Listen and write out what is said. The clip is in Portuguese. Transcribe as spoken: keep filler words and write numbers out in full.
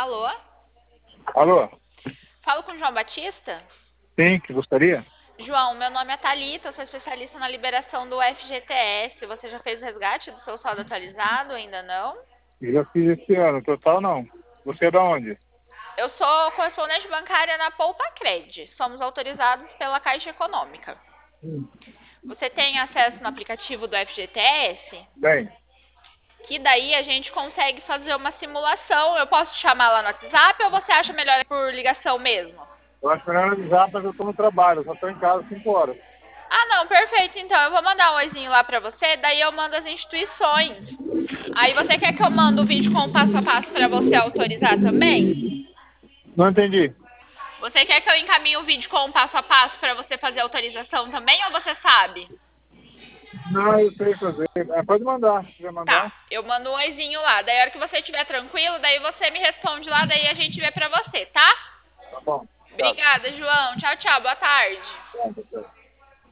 Alô? Alô? Falo com o João Batista? Sim, que gostaria? João, meu nome é Thalita, eu sou especialista na liberação do F G T S. Você já fez o resgate do seu saldo atualizado? Ainda não? Eu já fiz esse ano, total não. Você é da onde? Eu sou correspondente bancária na Poupa Cred. Somos autorizados pela Caixa Econômica. Você tem acesso no aplicativo do F G T S? Bem, Que daí a gente consegue fazer uma simulação. Eu posso te chamar lá no WhatsApp ou você acha melhor por ligação mesmo? eu acho melhor avisar, mas eu estou no trabalho, eu só estou em casa às cinco horas. Ah, não, perfeito. Então, eu vou mandar um oizinho lá pra você, daí eu mando as instituições. Aí você quer que eu mande o vídeo com o passo a passo pra você autorizar também? Não entendi. Você quer que eu encaminhe o vídeo com o passo a passo pra você fazer autorização também ou você sabe? Não, eu sei fazer. É, pode mandar, se quiser Tá, mandar. eu mando um oizinho lá. Daí a hora que você estiver tranquilo, daí você me responde lá, daí a gente vê pra você, tá? Tá bom. Obrigado. Obrigada, João. Tchau, tchau. Boa tarde. Tá, tá, tá.